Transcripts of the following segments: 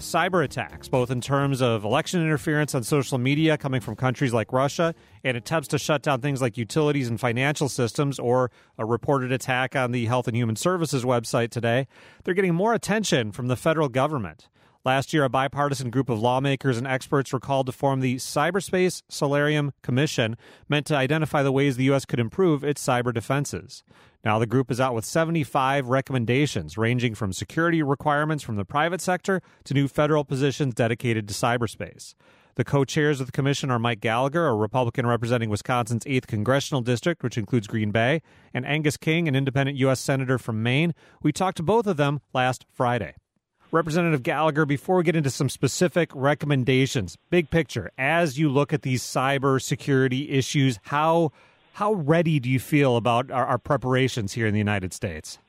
cyber attacks, both in terms of election interference on social media coming from countries like Russia and attempts to shut down things like utilities and financial systems, or a reported attack on the Health and Human Services website today. They're getting more attention from the federal government. Last year, a bipartisan group of lawmakers and experts were called to form the Cyberspace Solarium Commission, meant to identify the ways the U.S. could improve its cyber defenses. Now, the group is out with 75 recommendations, ranging from security requirements from the private sector to new federal positions dedicated to cyberspace. The co-chairs of the commission are Mike Gallagher, a Republican representing Wisconsin's 8th Congressional District, which includes Green Bay, and Angus King, an independent U.S. Senator from Maine. We talked to both of them last Friday. Representative Gallagher, before we get into some specific recommendations, big picture, as you look at these cyber security issues, how ready do you feel about our preparations here in the United States?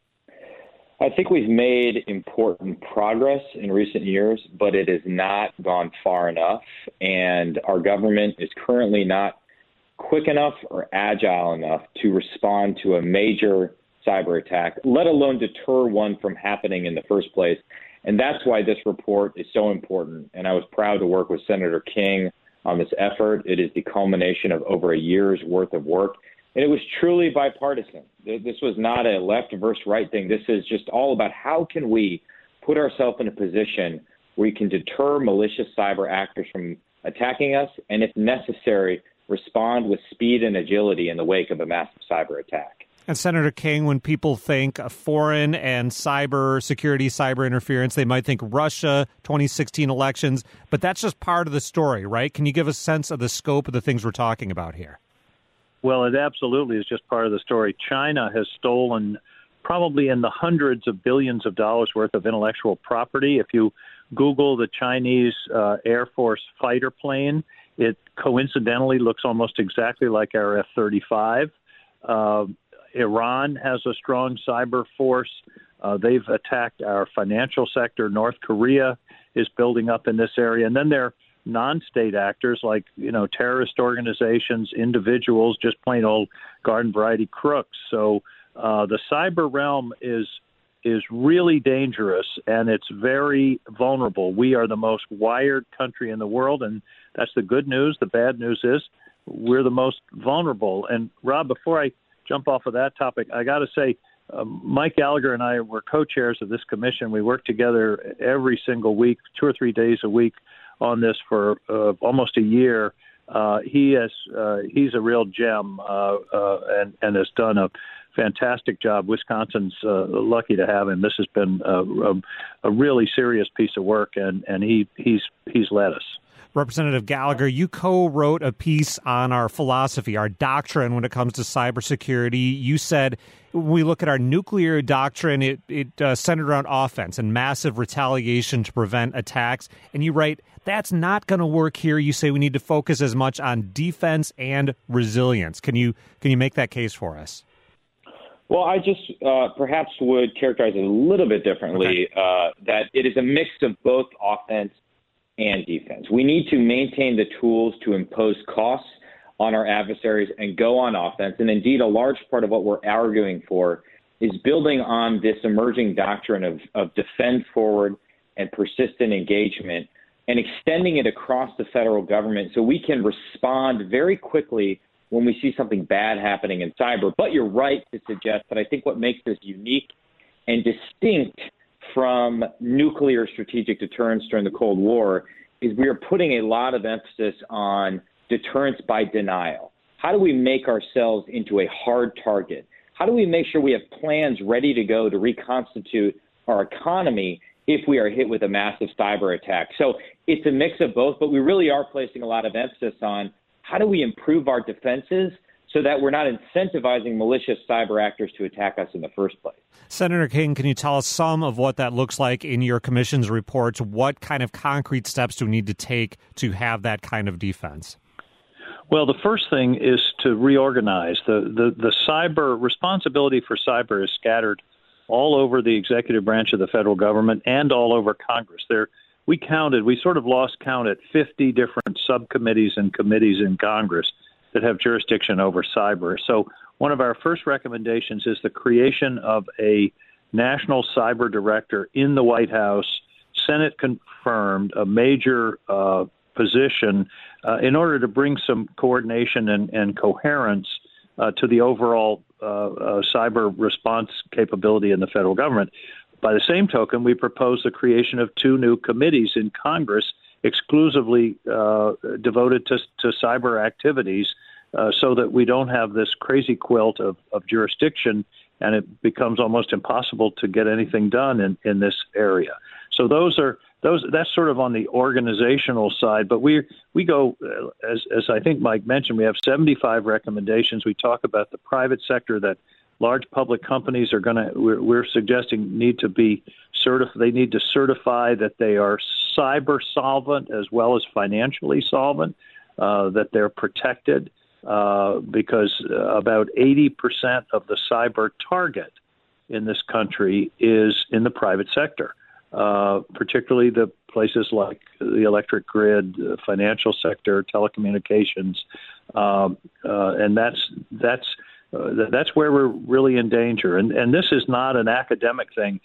I think we've made important progress in recent years, but it has not gone far enough. And our government is currently not quick enough or agile enough to respond to a major cyber attack, let alone deter one from happening in the first place. And that's why this report is so important. And I was proud to work with Senator King on this effort. It is the culmination of over a year's worth of work. And it was truly bipartisan. This was not a left versus right thing. This is just all about how can we put ourselves in a position where we can deter malicious cyber actors from attacking us, and if necessary, respond with speed and agility in the wake of a massive cyber attack. And Senator King, when people think foreign and cyber security, cyber interference, they might think Russia, 2016 elections, but that's just part of the story, right? Can you give a sense of the scope of the things we're talking about here? Well, it absolutely is just part of the story. China has stolen probably in the hundreds of billions of dollars worth of intellectual property. If you Google the Chinese Air Force fighter plane, it coincidentally looks almost exactly like our F-35. Iran has a strong cyber force. They've attacked our financial sector. North Korea is building up in this area. And then there are non-state actors like, terrorist organizations, individuals, just plain old garden variety crooks. So the cyber realm is really dangerous, and it's very vulnerable. We are the most wired country in the world, and that's the good news. The bad news is we're the most vulnerable. And, Rob, before I jump off of that topic, I got to say, Mike Gallagher and I were co-chairs of this commission. We work together every single week, 2 or 3 days a week on this for almost a year. He's a real gem and has done a fantastic job. Wisconsin's lucky to have him. This has been a really serious piece of work, and he's led us. Representative Gallagher, you co-wrote a piece on our philosophy, our doctrine when it comes to cybersecurity. You said when we look at our nuclear doctrine, it centered around offense and massive retaliation to prevent attacks. And you write, that's not going to work here. You say we need to focus as much on defense and resilience. Can you make that case for us? Well, I just perhaps would characterize it a little bit differently, that it is a mix of both offense and defense. We need to maintain the tools to impose costs on our adversaries and go on offense. And indeed, a large part of what we're arguing for is building on this emerging doctrine of defend forward and persistent engagement and extending it across the federal government so we can respond very quickly when we see something bad happening in cyber. But you're right to suggest that I think what makes this unique and distinct from nuclear strategic deterrence during the Cold War is we are putting a lot of emphasis on deterrence by denial. How do we make ourselves into a hard target? How do we make sure we have plans ready to go to reconstitute our economy if we are hit with a massive cyber attack? So it's a mix of both, but we really are placing a lot of emphasis on how do we improve our defenses so that we're not incentivizing malicious cyber actors to attack us in the first place. Senator King, can you tell us some of what that looks like in your commission's reports? What kind of concrete steps do we need to take to have that kind of defense? Well, the first thing is to reorganize. The cyber responsibility for cyber is scattered all over the executive branch of the federal government and all over Congress. We sort of lost count at 50 different subcommittees and committees in Congress that have jurisdiction over cyber. So one of our first recommendations is the creation of a national cyber director in the White House Senate confirmed a major position in order to bring some coordination and coherence to the overall cyber response capability in the federal government. By the same token, we proposed the creation of 2 new committees in Congress exclusively devoted to cyber activities so that we don't have this crazy quilt of jurisdiction and it becomes almost impossible to get anything done in this area. So that's sort of on the organizational side, but we go, as I think Mike mentioned, we have 75 recommendations. We talk about the private sector that large public companies are we're suggesting need to be they need to certify that they are cyber solvent as well as financially solvent, that they're protected, because about 80% of the cyber target in this country is in the private sector, particularly the places like the electric grid, financial sector, telecommunications, and that's where we're really in danger. And this is not an academic thing.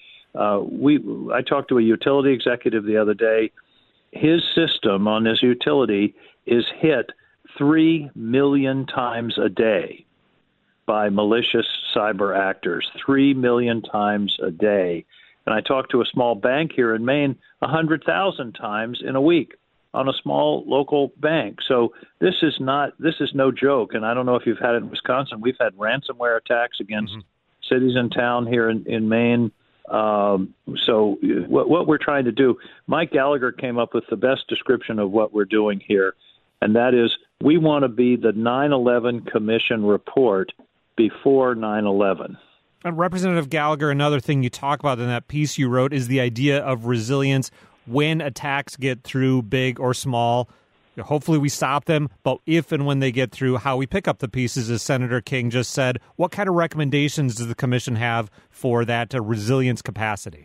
I talked to a utility executive the other day. His system on his utility is hit 3 million times a day by malicious cyber actors, 3 million times a day. And I talked to a small bank here in Maine 100,000 times in a week on a small local bank. So this is no joke. And I don't know if you've had it in Wisconsin. We've had ransomware attacks against cities and town here in Maine. So what we're trying to do, Mike Gallagher came up with the best description of what we're doing here, and that is we want to be the 9/11 Commission report before 9/11. And Representative Gallagher, another thing you talk about in that piece you wrote is the idea of resilience when attacks get through, big or small. Hopefully we stop them, but if and when they get through, how we pick up the pieces, as Senator King just said. What kind of recommendations does the commission have for that resilience capacity?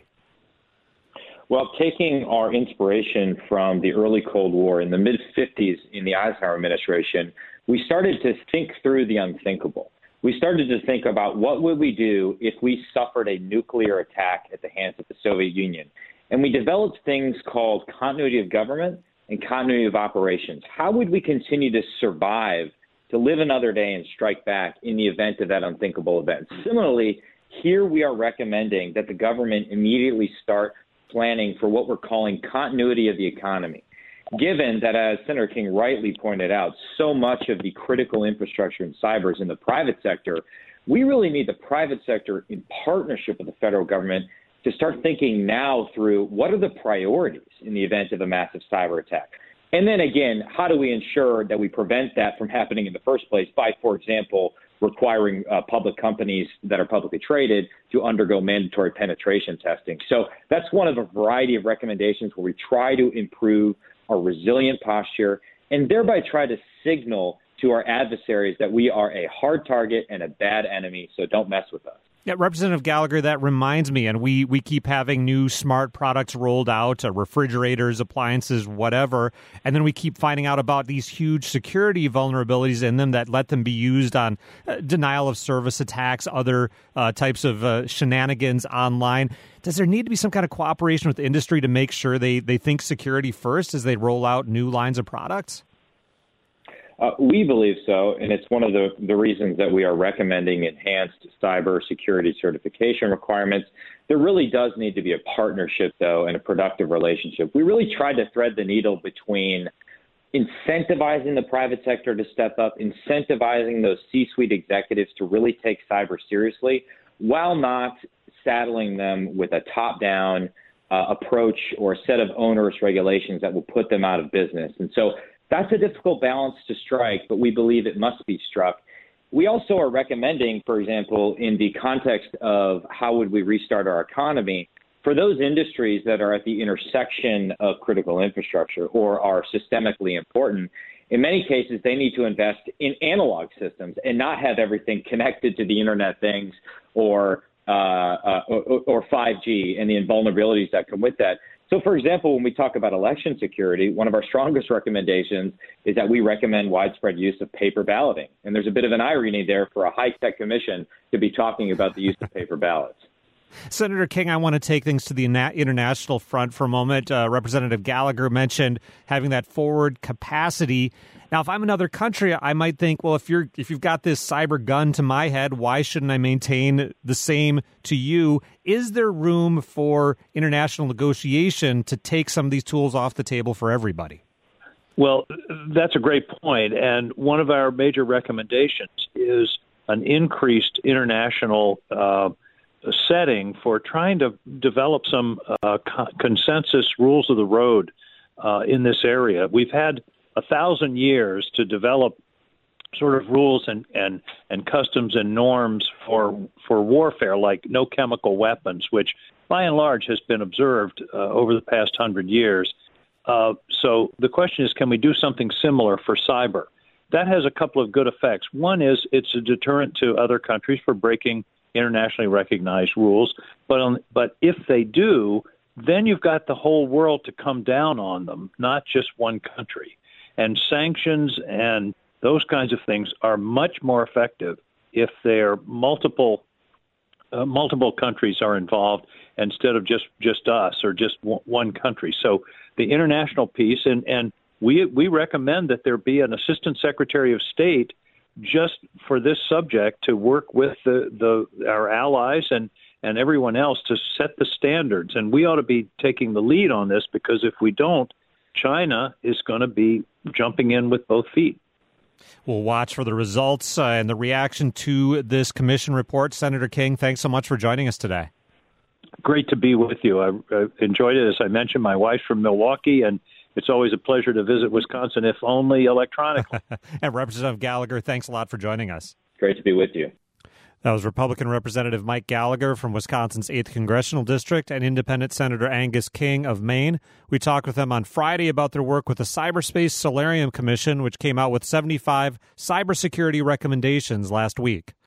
Well, taking our inspiration from the early Cold War in the mid-50s in the Eisenhower administration, we started to think through the unthinkable. We started to think about what would we do if we suffered a nuclear attack at the hands of the Soviet Union. And we developed things called continuity of government and continuity of operations. How would we continue to survive, to live another day and strike back in the event of that unthinkable event? Similarly, here we are recommending that the government immediately start planning for what we're calling continuity of the economy. Given that, as Senator King rightly pointed out, so much of the critical infrastructure in cyber is in the private sector, we really need the private sector in partnership with the federal government to start thinking now through what are the priorities in the event of a massive cyber attack. And then again, how do we ensure that we prevent that from happening in the first place by, for example, requiring public companies that are publicly traded to undergo mandatory penetration testing. So that's one of a variety of recommendations where we try to improve our resilient posture and thereby try to signal to our adversaries that we are a hard target and a bad enemy, so don't mess with us. Yeah, Representative Gallagher, that reminds me, and we keep having new smart products rolled out, refrigerators, appliances, whatever, and then we keep finding out about these huge security vulnerabilities in them that let them be used on denial of service attacks, other types of shenanigans online. Does there need to be some kind of cooperation with the industry to make sure they think security first as they roll out new lines of products? We believe so, and it's one of the reasons that we are recommending enhanced cybersecurity certification requirements. There really does need to be a partnership, though, and a productive relationship. We really tried to thread the needle between incentivizing the private sector to step up, incentivizing those C-suite executives to really take cyber seriously, while not saddling them with a top-down approach or a set of onerous regulations that will put them out of business. And so that's a difficult balance to strike, but we believe it must be struck. We also are recommending, for example, in the context of how would we restart our economy, for those industries that are at the intersection of critical infrastructure or are systemically important, in many cases, they need to invest in analog systems and not have everything connected to the Internet of Things or 5G and the vulnerabilities that come with that. So, for example, when we talk about election security, one of our strongest recommendations is that we recommend widespread use of paper balloting. And there's a bit of an irony there for a high-tech commission to be talking about the use of paper ballots. Senator King, I want to take things to the international front for a moment. Representative Gallagher mentioned having that forward capacity. Now, if I'm another country, I might think, well, if you've got this cyber gun to my head, why shouldn't I maintain the same to you? Is there room for international negotiation to take some of these tools off the table for everybody? Well, that's a great point. And one of our major recommendations is an increased international setting for trying to develop some consensus rules of the road in this area. We've had 1,000 years to develop sort of rules and customs and norms for warfare, like no chemical weapons, which by and large has been observed over the past 100 years. So the question is, can we do something similar for cyber? That has a couple of good effects. One is it's a deterrent to other countries for breaking internationally recognized rules. But if they do, then you've got the whole world to come down on them, not just one country. And sanctions and those kinds of things are much more effective if they're multiple countries are involved instead of just us or just one country. So the international piece, and we recommend that there be an assistant secretary of state just for this subject to work with our allies and everyone else to set the standards. And we ought to be taking the lead on this, because if we don't, China is going to be jumping in with both feet. We'll watch for the results and the reaction to this commission report. Senator King, thanks so much for joining us today. Great to be with you. I enjoyed it. As I mentioned, my wife's from Milwaukee, and it's always a pleasure to visit Wisconsin, if only electronically. And Representative Gallagher, thanks a lot for joining us. Great to be with you. That was Republican Representative Mike Gallagher from Wisconsin's 8th Congressional District and Independent Senator Angus King of Maine. We talked with them on Friday about their work with the Cyberspace Solarium Commission, which came out with 75 cybersecurity recommendations last week.